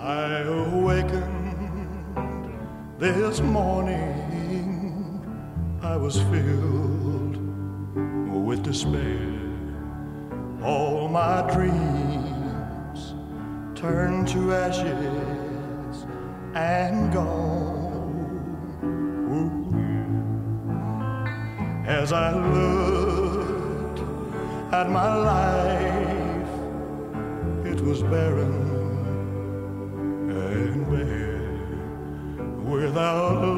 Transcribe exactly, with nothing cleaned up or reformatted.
I awakened this morning, I was filled with despair. All my dreams turned to ashes and gone. Ooh. As I looked at my life, it was barren and bare, without